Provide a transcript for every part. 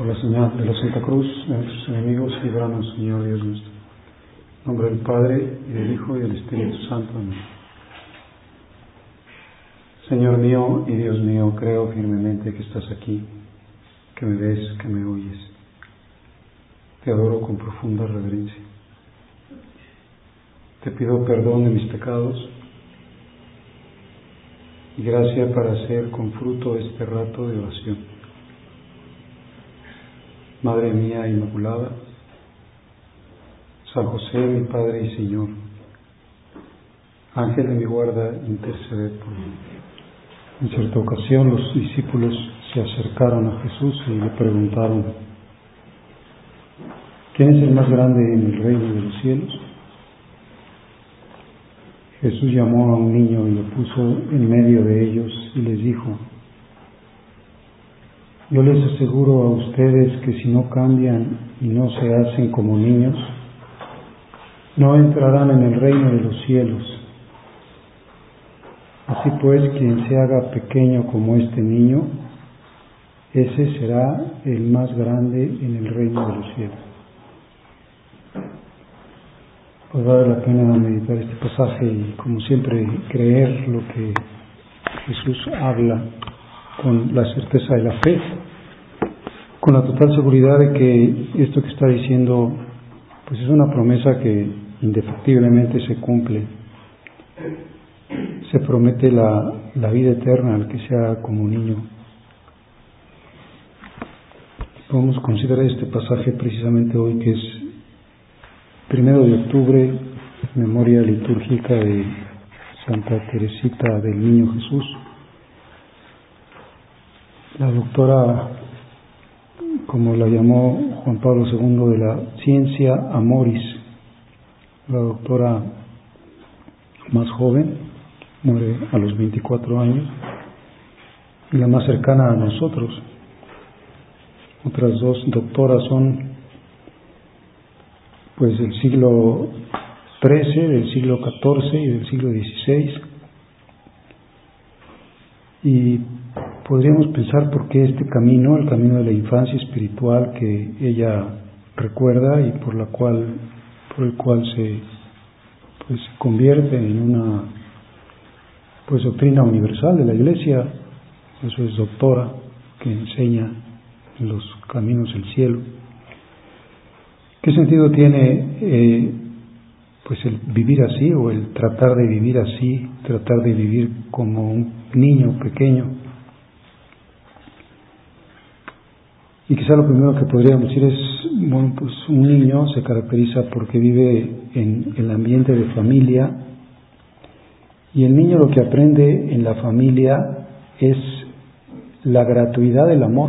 Por la señal de la Santa Cruz de nuestros enemigos, líbranos, Señor Dios nuestro. En nombre del Padre, y del Hijo, y del Espíritu Santo. Amén. Señor mío y Dios mío, creo firmemente que estás aquí, que me ves, que me oyes. Te adoro con profunda reverencia. Te pido perdón de mis pecados y gracia para hacer con fruto este rato de oración. Madre mía Inmaculada, San José, mi Padre y Señor, Ángel de mi guarda, interceded por mí. En cierta ocasión los discípulos se acercaron a Jesús y le preguntaron: ¿quién es el más grande en el reino de los cielos? Jesús llamó a un niño y lo puso en medio de ellos y les dijo: yo les aseguro a ustedes que si no cambian y no se hacen como niños, no entrarán en el reino de los cielos. Así pues, quien se haga pequeño como este niño, ese será el más grande en el reino de los cielos. Pues vale la pena meditar este pasaje y, como siempre, creer lo que Jesús habla con la certeza de la fe, con la total seguridad de que esto que está diciendo pues es una promesa que indefectiblemente se cumple. Se promete la vida eterna al que sea como niño. Vamos a considerar este pasaje precisamente hoy, que es 1 de octubre, memoria litúrgica de Santa Teresita del Niño Jesús. La doctora, como la llamó Juan Pablo II, de la ciencia amoris, la doctora más joven, muere a los 24 años, y la más cercana a nosotros. Otras dos doctoras son pues del siglo XIII, del siglo XIV y del siglo XVI. Y podríamos pensar por qué este camino, el camino de la infancia espiritual que ella recuerda y por el cual se convierte en una doctrina universal de la Iglesia. Eso es doctora, que enseña los caminos del cielo. ¿Qué sentido tiene el vivir así, o el tratar de vivir así, tratar de vivir como un niño pequeño? Y quizá lo primero que podríamos decir es, un niño se caracteriza porque vive en el ambiente de familia, y el niño lo que aprende en la familia es la gratuidad del amor,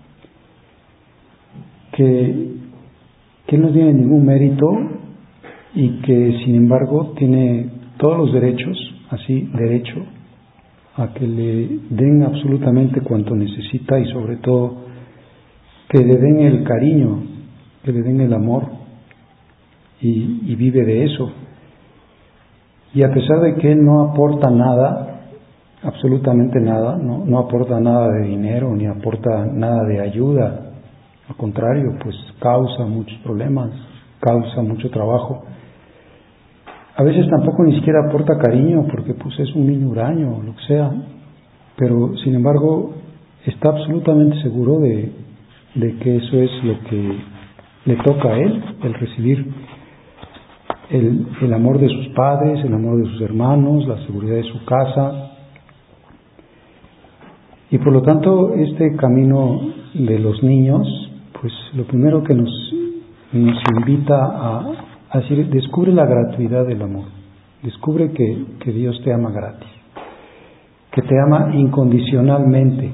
que no tiene ningún mérito y que sin embargo tiene todos los derechos, derecho a que le den absolutamente cuanto necesita, y sobre todo que le den el cariño, que le den el amor, y vive de eso. Y a pesar de que él no aporta nada, absolutamente nada, no aporta nada de dinero, ni aporta nada de ayuda, al contrario, pues causa muchos problemas, causa mucho trabajo. A veces tampoco ni siquiera aporta cariño, porque pues es un niño huraño o lo que sea, pero sin embargo está absolutamente seguro de que eso es lo que le toca a él, el recibir el amor de sus padres, el amor de sus hermanos, la seguridad de su casa. Y por lo tanto, este camino de los niños, pues lo primero que nos invita a decir: descubre la gratuidad del amor, descubre que Dios te ama gratis, que te ama incondicionalmente,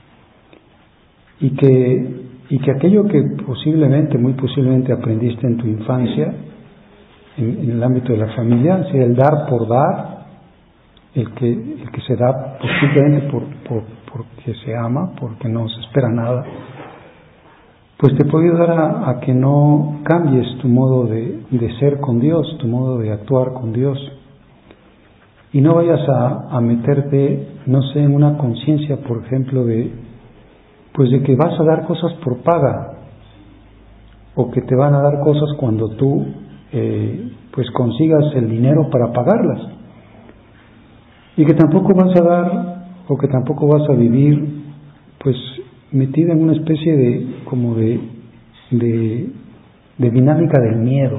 y que aquello que muy posiblemente aprendiste en tu infancia, en el ámbito de la familia, sea el dar por dar, el que se da pues simplemente porque se ama, porque no se espera nada, pues te puede ayudar a que no cambies tu modo de ser con Dios, tu modo de actuar con Dios, y no vayas a meterte, en una conciencia, por ejemplo, de pues de que vas a dar cosas por paga, o que te van a dar cosas cuando tú pues consigas el dinero para pagarlas, y que tampoco vas a dar, o que tampoco vas a vivir pues metida en una especie de como de dinámica del miedo,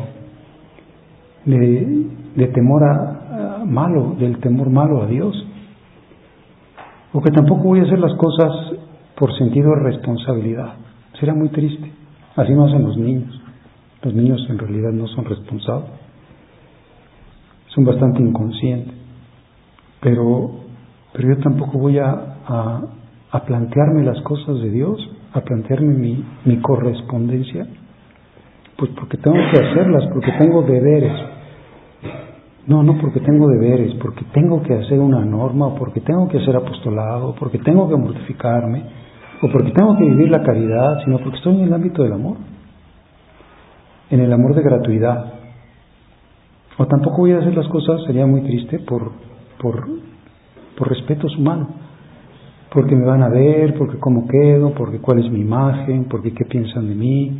de temor a malo, del temor malo a Dios, o que tampoco voy a hacer las cosas por sentido de responsabilidad. Será muy triste. Así no hacen los niños. Los niños en realidad no son responsables, son bastante inconscientes, pero yo tampoco voy a plantearme las cosas de Dios, a plantearme mi correspondencia, pues porque tengo que hacerlas, porque tengo deberes. No porque tengo deberes, porque tengo que hacer una norma, o porque tengo que hacer apostolado, o porque tengo que mortificarme, o porque tengo que vivir la caridad, sino porque estoy en el ámbito del amor, en el amor de gratuidad. O tampoco voy a hacer las cosas, sería muy triste, por respetos humanos, porque me van a ver, porque cómo quedo, porque cuál es mi imagen, porque qué piensan de mí.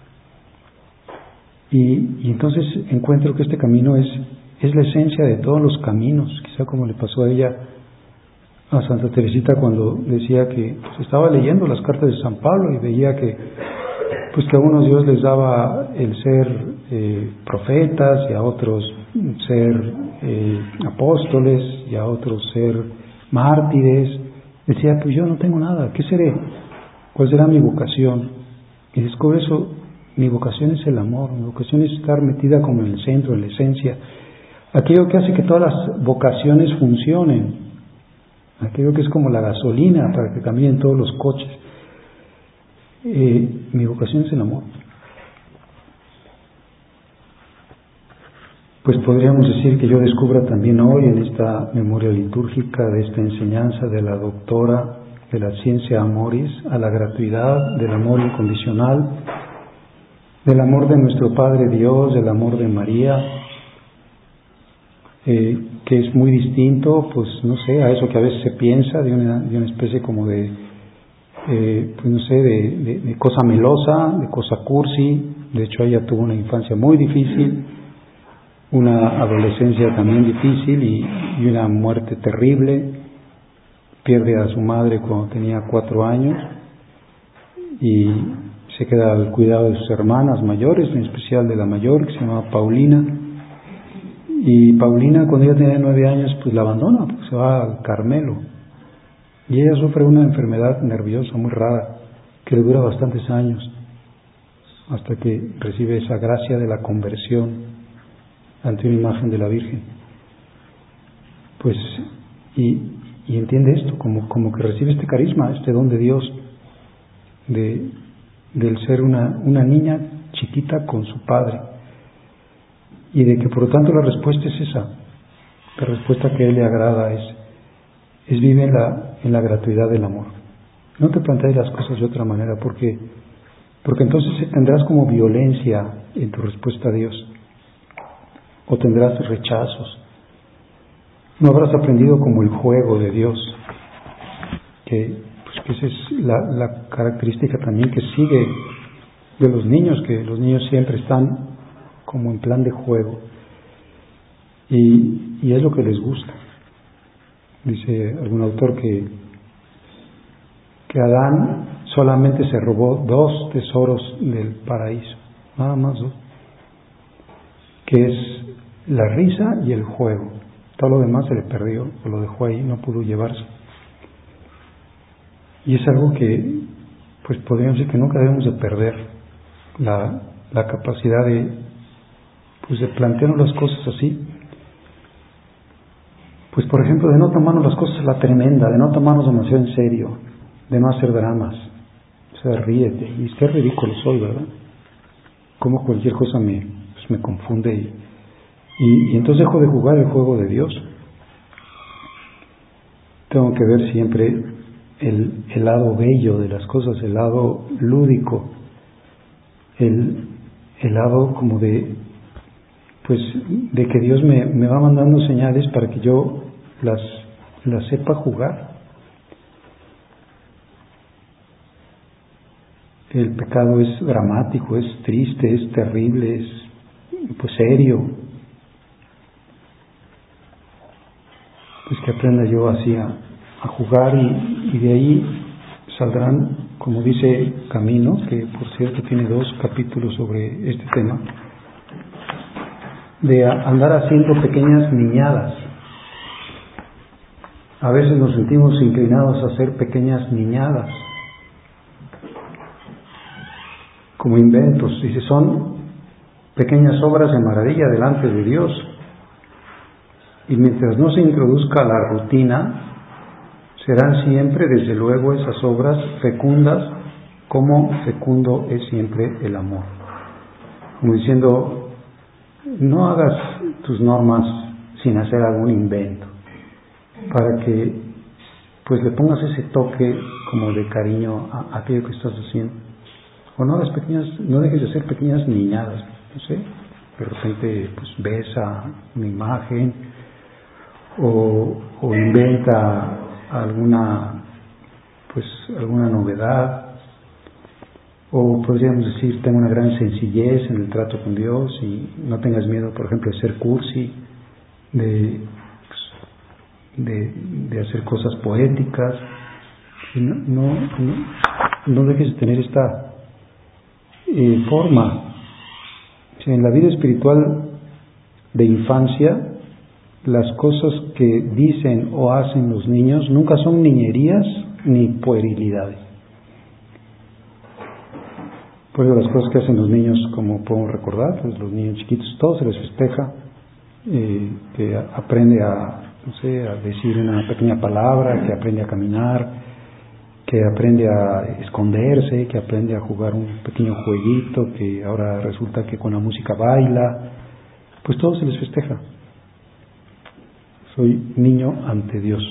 Y entonces encuentro que este camino es la esencia de todos los caminos, quizá como le pasó a ella, a Santa Teresita, cuando decía que pues, estaba leyendo las cartas de San Pablo y veía que a unos Dios les daba el ser profetas, y a otros ser apóstoles, y a otros ser mártires. Decía, pues yo no tengo nada, ¿qué seré? ¿Cuál será mi vocación? Y descubre eso, mi vocación es el amor, mi vocación es estar metida como en el centro, en la esencia, aquello que hace que todas las vocaciones funcionen, aquello que es como la gasolina para que caminen todos los coches. Mi vocación es el amor. Pues podríamos decir que yo descubra también hoy en esta memoria litúrgica de esta enseñanza de la doctora de la Scientia Amoris, a la gratuidad del amor incondicional, del amor de nuestro Padre Dios, del amor de María, que es muy distinto, pues no sé, a eso que a veces se piensa de una especie como de pues no sé, de cosa melosa, de cosa cursi. De hecho ella tuvo una infancia muy difícil, una adolescencia también difícil y una muerte terrible. Pierde a su madre cuando tenía 4 años y se queda al cuidado de sus hermanas mayores, en especial de la mayor, que se llamaba Paulina. Y Paulina, cuando ella tenía 9 años, pues la abandona, porque se va al Carmelo. Y ella sufre una enfermedad nerviosa muy rara, que le dura bastantes años, hasta que recibe esa gracia de la conversión ante una imagen de la Virgen. Pues, y entiende esto, como que recibe este carisma, este don de Dios, del ser una niña chiquita con su padre, y de que por lo tanto la respuesta es esa, la respuesta que a él le agrada es vive en la gratuidad del amor. No te plantees las cosas de otra manera, porque entonces tendrás como violencia en tu respuesta a Dios, o tendrás rechazos. No habrás aprendido como el juego de Dios, que esa es la característica también que sigue de los niños, que los niños siempre están como en plan de juego, y es lo que les gusta. Dice algún autor que Adán solamente se robó 2 tesoros del paraíso, nada más 2, que es la risa y el juego. Todo lo demás se le perdió, o lo dejó ahí, no pudo llevarse. Y es algo que, pues podríamos decir que nunca debemos de perder, la capacidad de plantearnos las cosas así. Pues por ejemplo, de no tomarnos las cosas a la tremenda, de no tomarnos demasiado en serio, de no hacer dramas. O sea, ríete, y qué ridículo soy, ¿verdad? Como cualquier cosa me confunde, y entonces dejo de jugar el juego de Dios. Tengo que ver siempre el lado bello de las cosas, el lado lúdico, el lado como de que Dios me va mandando señales para que yo las sepa jugar. el pecado es dramático, es triste, es terrible, es pues serio. Pues que aprenda yo así a jugar y de ahí saldrán, como dice Camino, que por cierto tiene 2 capítulos sobre este tema, de andar haciendo pequeñas niñadas. A veces nos sentimos inclinados a hacer pequeñas niñadas, como inventos, dice, son pequeñas obras de maravilla delante de Dios. Y mientras no se introduzca la rutina, serán siempre, desde luego, esas obras fecundas, como fecundo es siempre el amor. Como diciendo, no hagas tus normas sin hacer algún invento, para que pues le pongas ese toque como de cariño a aquello que estás haciendo. O no dejes de hacer pequeñas niñadas, no sé, de repente pues besa una imagen o inventa alguna novedad, o podríamos decir, tenga una gran sencillez en el trato con Dios y no tengas miedo, por ejemplo, de ser cursi, de hacer cosas poéticas. Y no dejes de tener esta forma. O sea, en la vida espiritual de infancia, las cosas que dicen o hacen los niños nunca son niñerías ni puerilidades. Por eso las cosas que hacen los niños, como podemos recordar, pues los niños chiquitos, todo se les festeja, que aprende a decir una pequeña palabra, que aprende a caminar, que aprende a esconderse, que aprende a jugar un pequeño jueguito, que ahora resulta que con la música baila, pues todo se les festeja. Soy niño ante Dios.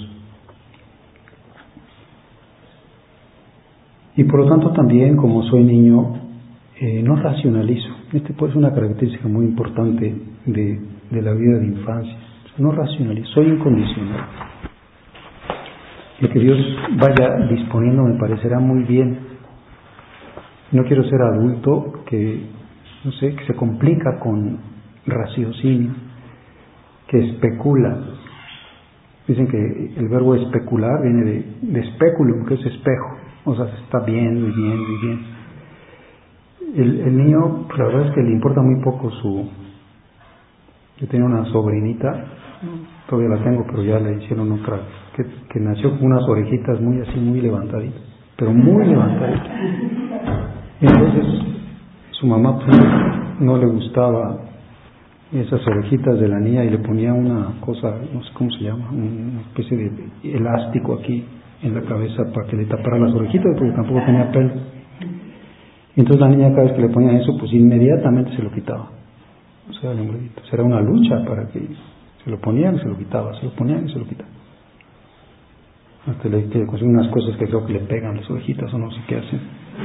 Y por lo tanto también, como soy niño, no racionalizo. Puede ser una característica muy importante de la vida de infancia. No racionalizo, soy incondicional. Lo que Dios vaya disponiendo me parecerá muy bien. No quiero ser adulto que se complica con raciocinio, que especula. Dicen que el verbo especular viene de speculum, que es espejo. O sea, se está viendo y viendo y viendo. El niño, la verdad es que le importa muy poco Yo tenía una sobrinita, todavía la tengo, pero ya le hicieron otra, que nació con unas orejitas muy levantaditas, pero muy levantaditas. Y entonces su mamá no le gustaba esas orejitas de la niña y le ponía una cosa, no sé cómo se llama, una especie de elástico aquí en la cabeza para que le tapara las orejitas, porque tampoco tenía pelo. Entonces la niña, cada vez que le ponían eso, pues inmediatamente se lo quitaba. O sea, el hombrecito. Era una lucha para que se lo ponían y se lo quitaba, se lo ponían y se lo quitaba. Hasta le consiguen unas cosas que creo que le pegan las orejitas o no sé qué hacen.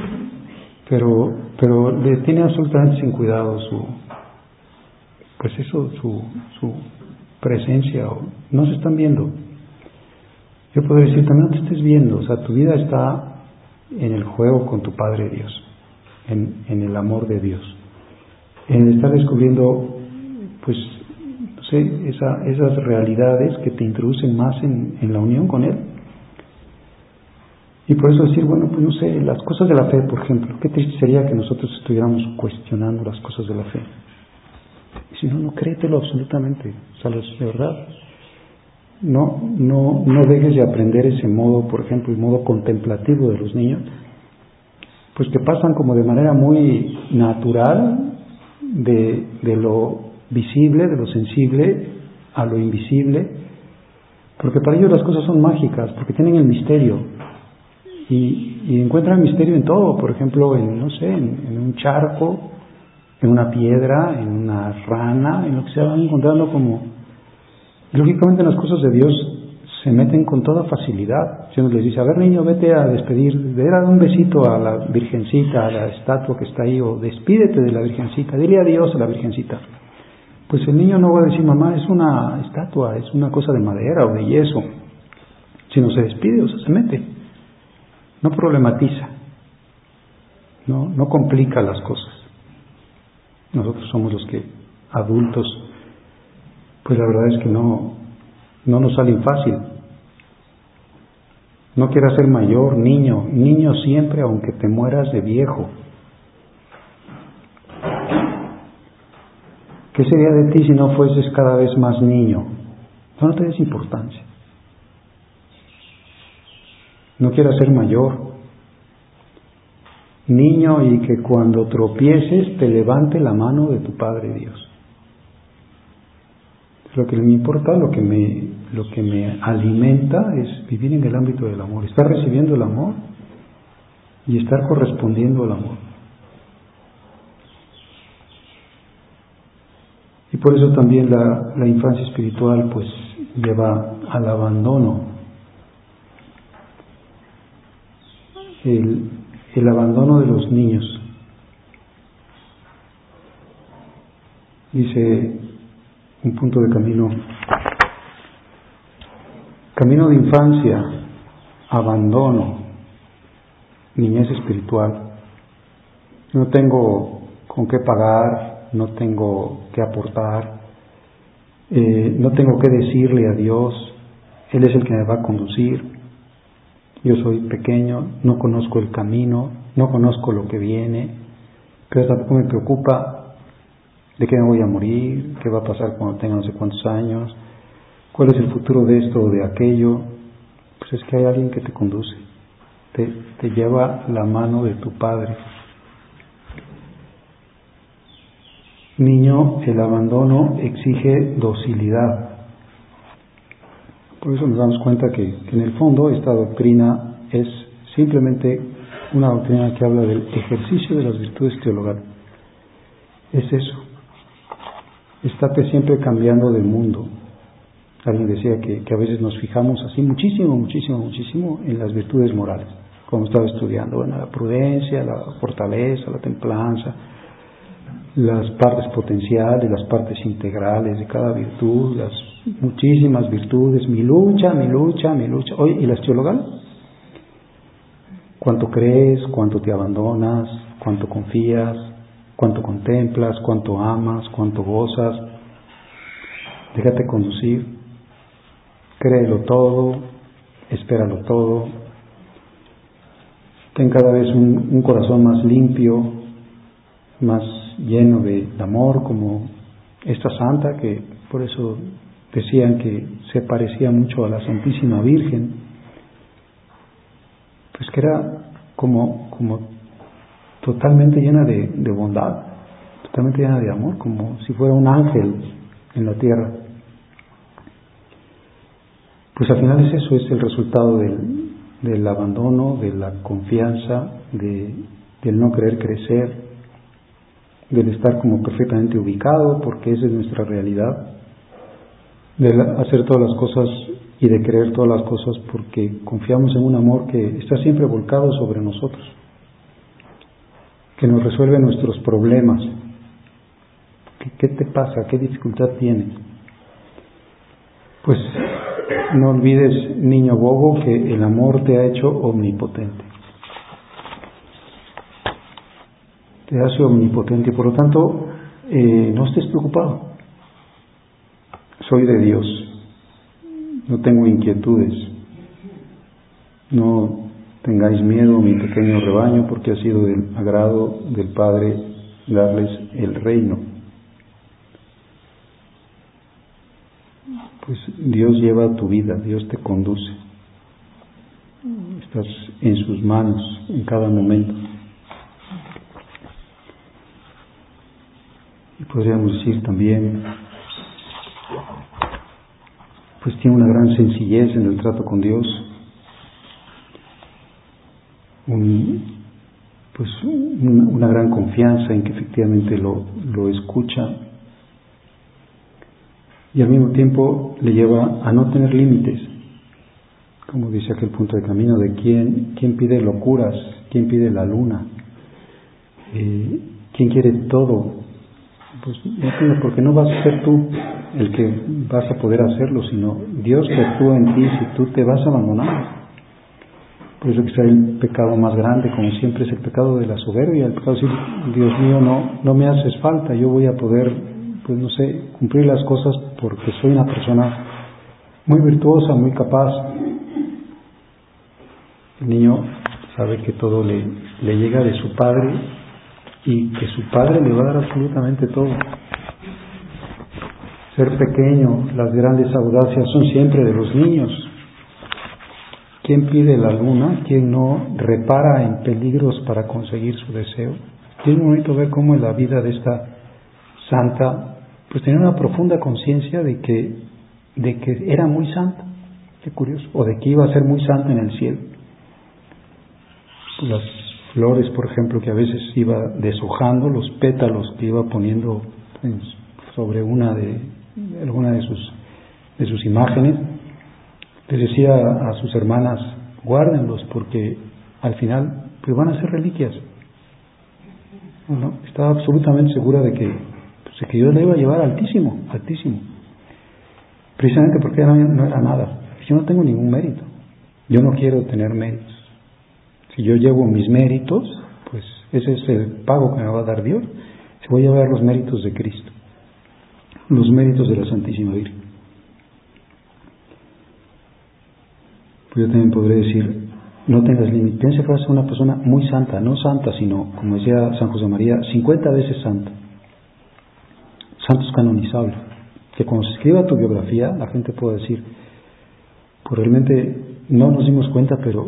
Pero le tiene absolutamente sin cuidado su presencia. No se están viendo. Yo podría decir, también no te estés viendo. O sea, tu vida está en el juego con tu Padre Dios, en el amor de Dios, en estar descubriendo esas realidades que te introducen más en la unión con Él. Y por eso decir, las cosas de la fe, por ejemplo, qué triste sería que nosotros estuviéramos cuestionando las cosas de la fe. Y si no, créetelo absolutamente. O sea, de verdad, no dejes de aprender ese modo, por ejemplo, el modo contemplativo de los niños, pues que pasan como de manera muy natural de lo visible, de lo sensible a lo invisible, porque para ellos las cosas son mágicas, porque tienen el misterio y encuentran misterio en todo. Por ejemplo, en un charco, en una piedra, en una rana, en lo que se van encontrando como... Lógicamente las cosas de Dios se meten con toda facilidad. Si uno les dice, a ver niño, vete a despedir, ve a dar un besito a la virgencita, a la estatua que está ahí, o despídete de la virgencita, dile adiós a la virgencita. Pues el niño no va a decir, mamá, es una estatua, es una cosa de madera o de yeso. Sino se despide, o sea, se mete. No problematiza. no complica las cosas. Nosotros somos los que, adultos, pues la verdad es que no nos salen fácil. No quieras ser mayor, niño siempre, aunque te mueras de viejo. ¿Qué sería de ti si no fueses cada vez más niño? No te des importancia. No quieras ser mayor. Niño, y que cuando tropieces te levante la mano de tu Padre Dios. Lo que me importa, lo que me alimenta es vivir en el ámbito del amor, estar recibiendo el amor y estar correspondiendo al amor. Y por eso también la infancia espiritual pues lleva al abandono. El abandono de los niños. Dice un punto de camino de infancia, abandono, niñez espiritual. No tengo con qué pagar, no tengo que aportar, no tengo que decirle a Dios, Él es el que me va a conducir. Yo soy pequeño, no conozco el camino, no conozco lo que viene, pero tampoco me preocupa de qué me voy a morir, qué va a pasar cuando tenga no sé cuántos años, cuál es el futuro de esto o de aquello. Pues es que hay alguien que te conduce, te lleva la mano de tu Padre. Niño, el abandono exige docilidad. Por eso nos damos cuenta que en el fondo esta doctrina es simplemente una doctrina que habla del ejercicio de las virtudes teologales. Es eso. Estate siempre cambiando de mundo. Alguien decía que a veces nos fijamos así muchísimo en las virtudes morales, como estaba estudiando. Bueno, la prudencia, la fortaleza, la templanza, las partes potenciales, las partes integrales de cada virtud, las muchísimas virtudes, mi lucha. Oye, ¿y las teologales? ¿Cuánto crees? ¿Cuánto te abandonas? ¿Cuánto confías? ¿Cuánto contemplas? ¿Cuánto amas? ¿Cuánto gozas? Déjate conducir. Créelo todo, espéralo todo. Ten cada vez un corazón más limpio, más lleno de amor, como esta santa, que por eso decían que se parecía mucho a la Santísima Virgen, pues que era como totalmente llena de bondad, totalmente llena de amor, como si fuera un ángel en la tierra. Pues al final es eso, es el resultado del abandono, de la confianza, del no querer crecer, del estar como perfectamente ubicado, porque esa es nuestra realidad, de hacer todas las cosas y de creer todas las cosas porque confiamos en un amor que está siempre volcado sobre nosotros, que nos resuelve nuestros problemas. ¿Qué te pasa? ¿Qué dificultad tienes? Pues no olvides, niño bobo, que el amor te ha hecho omnipotente. Te hace omnipotente, por lo tanto, no estés preocupado. Soy de Dios, no tengo inquietudes. No tengáis miedo, mi pequeño rebaño, porque ha sido del agrado del Padre darles el reino. Pues Dios lleva tu vida, Dios te conduce. Estás en sus manos en cada momento. Y podríamos decir también, pues tiene una gran sencillez en el trato con Dios, una gran confianza en que efectivamente lo escucha, y al mismo tiempo le lleva a no tener límites, como dice aquel punto de camino, de quién pide locuras, quién pide la luna, quién quiere todo. Pues no, porque no vas a ser tú el que vas a poder hacerlo, sino Dios que actúa en ti si tú te vas a abandonar. Por eso que está el pecado más grande, como siempre, es el pecado de la soberbia, el pecado de decir, Dios mío, no me haces falta, yo voy a poder, pues no sé, cumplir las cosas porque soy una persona muy virtuosa, muy capaz. El niño sabe que todo le llega de su padre y que su padre le va a dar absolutamente todo. Ser pequeño, las grandes audacias son siempre de los niños. ¿Quién pide la luna? ¿Quién no repara en peligros para conseguir su deseo? Y es bonito ver cómo en la vida de esta santa, pues tenía una profunda conciencia de que era muy santa. Qué curioso. O de que iba a ser muy santa en el cielo. Las flores, por ejemplo, que a veces iba deshojando, los pétalos que iba poniendo sobre alguna de sus imágenes, les decía a sus hermanas, guárdenlos porque al final pues van a ser reliquias. ¿No? Estaba absolutamente segura de que Dios la iba a llevar altísimo, altísimo. Precisamente porque no era nada. Yo no tengo ningún mérito. Yo no quiero tener méritos. Si yo llevo mis méritos, pues ese es el pago que me va a dar Dios. Si voy a llevar los méritos de Cristo, los méritos de la Santísima Virgen. Pues yo también podré decir, no tengas límite. Piensa que vas a ser una persona muy santa, no santa, sino, como decía San José María, 50 veces santo. Santos canonizables. Que cuando se escriba tu biografía, la gente puede decir, pues realmente no nos dimos cuenta, pero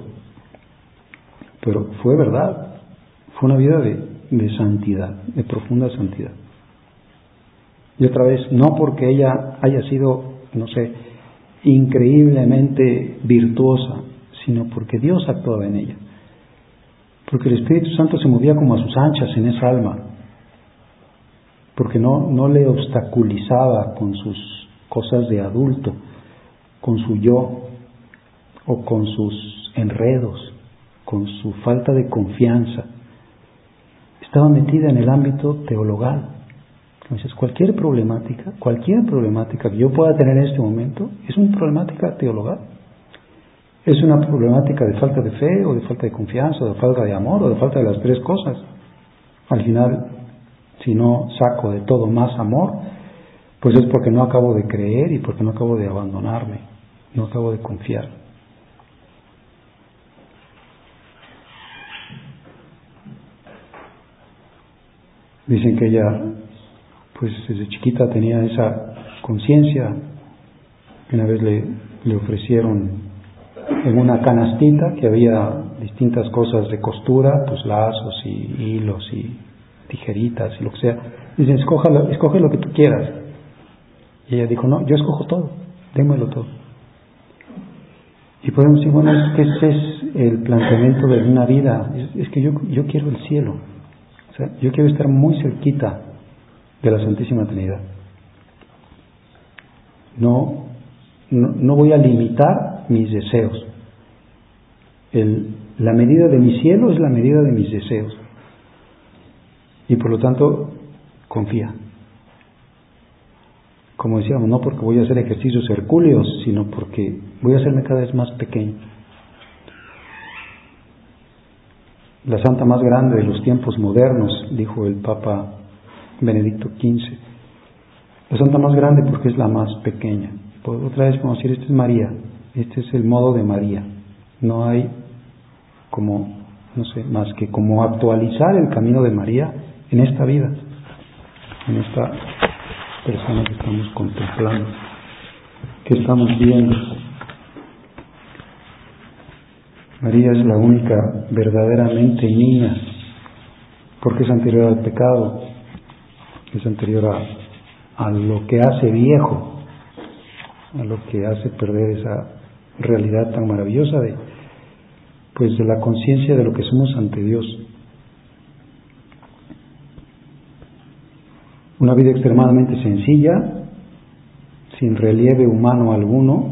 fue verdad. Fue una vida de santidad, de profunda santidad. Y otra vez, no porque ella haya sido, no sé, increíblemente virtuosa, sino porque Dios actuaba en ella. Porque el Espíritu Santo se movía como a sus anchas en esa alma. Porque no le obstaculizaba con sus cosas de adulto, con su yo, o con sus enredos, con su falta de confianza. Estaba metida en el ámbito teologal. Entonces, cualquier problemática que yo pueda tener en este momento es una problemática teologal. Es una problemática de falta de fe, o de falta de confianza, o de falta de amor, o de falta de las tres cosas. Al final, si no saco de todo más amor, pues es porque no acabo de creer y porque no acabo de abandonarme, no acabo de confiar. Dicen que ella, pues desde chiquita tenía esa conciencia. Una vez le ofrecieron en una canastita que había distintas cosas de costura, pues lazos y hilos y tijeritas y lo que sea. Dicen, escoge lo que tú quieras. Y ella dijo, no, yo escojo todo, démelo todo. Y podemos decir, bueno, es que ese es el planteamiento de una vida. Es que yo quiero el cielo. O sea, yo quiero estar muy cerquita de la Santísima Trinidad. No voy a limitar mis deseos. La medida de mi cielo es la medida de mis deseos. Y por lo tanto, confía. Como decíamos, no porque voy a hacer ejercicios hercúleos, sino porque voy a hacerme cada vez más pequeño. La santa más grande de los tiempos modernos, dijo el Papa Benedicto XV. La santa más grande porque es la más pequeña. Otra vez vamos a decir, esta es María, este es el modo de María. No hay más que como actualizar el camino de María en esta vida, en esta persona que estamos contemplando, que estamos viendo. María es la única verdaderamente niña, porque es anterior al pecado, es anterior a lo que hace viejo, a lo que hace perder esa realidad tan maravillosa de la conciencia de lo que somos ante Dios. Una vida extremadamente sencilla, sin relieve humano alguno.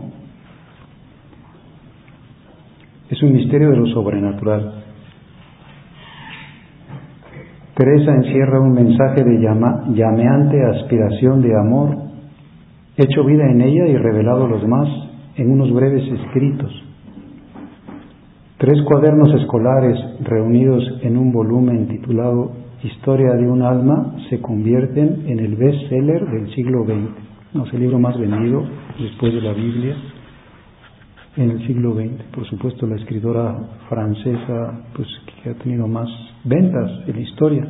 Es un misterio de lo sobrenatural. Teresa encierra un mensaje de llameante aspiración de amor, hecho vida en ella y revelado a los demás en unos breves escritos. 3 cuadernos escolares reunidos en un volumen titulado Historia de un alma se convierten en el bestseller del siglo XX. No es el libro más vendido después de la Biblia en el siglo XX. Por supuesto, la escritora francesa, pues, que ha tenido más ventas en la historia.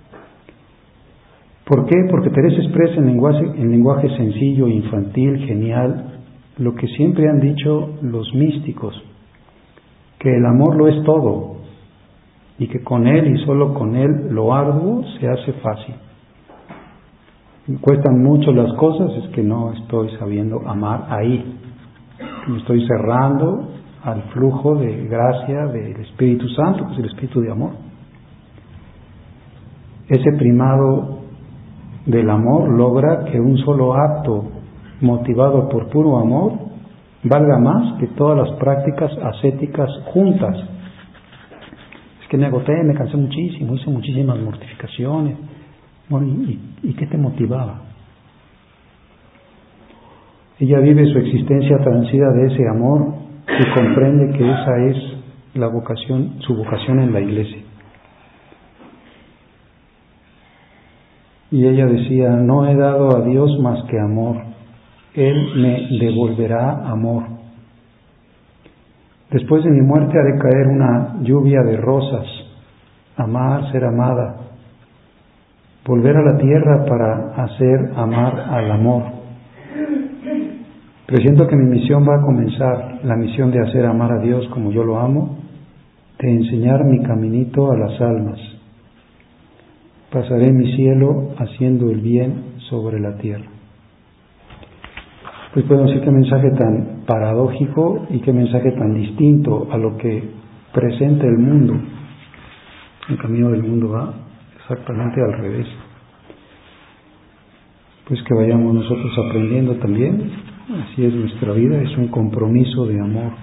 ¿Por qué? Porque Teresa expresa en lenguaje sencillo, infantil, genial, lo que siempre han dicho los místicos, que el amor lo es todo, y que con él y solo con él lo arduo se hace fácil. Me cuestan mucho las cosas, es que no estoy sabiendo amar ahí. Me estoy cerrando al flujo de gracia del Espíritu Santo, que es el Espíritu de amor. Ese primado del amor logra que un solo acto motivado por puro amor valga más que todas las prácticas ascéticas juntas. Es que me agoté, me cansé muchísimo, hice muchísimas mortificaciones. Bueno, ¿y qué te motivaba? Ella vive su existencia transida de ese amor y comprende que esa es la vocación, su vocación en la iglesia. Y ella decía, no he dado a Dios más que amor, Él me devolverá amor. Después de mi muerte haré caer una lluvia de rosas, amar, ser amada, volver a la tierra para hacer amar al amor. Presiento que mi misión va a comenzar, la misión de hacer amar a Dios como yo lo amo, de enseñar mi caminito a las almas. Pasaré mi cielo haciendo el bien sobre la tierra. Pues podemos decir qué mensaje tan paradójico y qué mensaje tan distinto a lo que presenta el mundo. El camino del mundo va exactamente al revés. Pues que vayamos nosotros aprendiendo también, así es nuestra vida, es un compromiso de amor.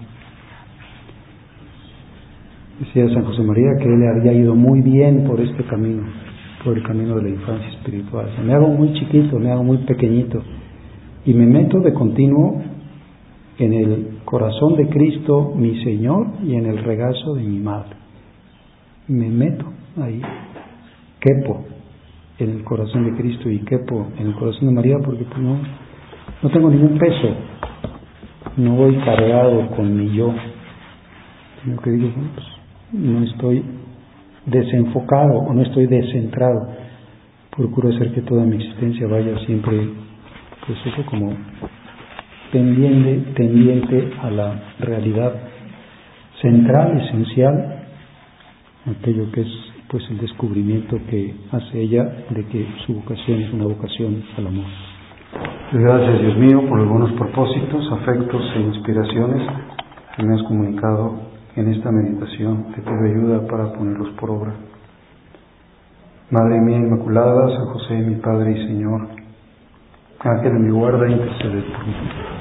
Decía San José María que él le había ido muy bien por este camino, por el camino de la infancia espiritual. O sea, me hago muy chiquito, me hago muy pequeñito y me meto de continuo en el corazón de Cristo, mi Señor, y en el regazo de mi madre. Me meto ahí, quepo en el corazón de Cristo y quepo en el corazón de María, porque pues no tengo ningún peso, no voy cargado con mi yo, sino que digo, pues, no estoy desenfocado o no estoy descentrado. Procuro hacer que toda mi existencia vaya siempre, pues eso, como tendiente a la realidad central, esencial, aquello que es pues el descubrimiento que hace ella de que su vocación es una vocación al amor. Gracias, Dios mío, por los buenos propósitos, afectos e inspiraciones que me has comunicado en esta meditación. Te pido ayuda para ponerlos por obra. Madre mía Inmaculada, San José, mi Padre y Señor, Ángel de mi guarda, intercede por mí.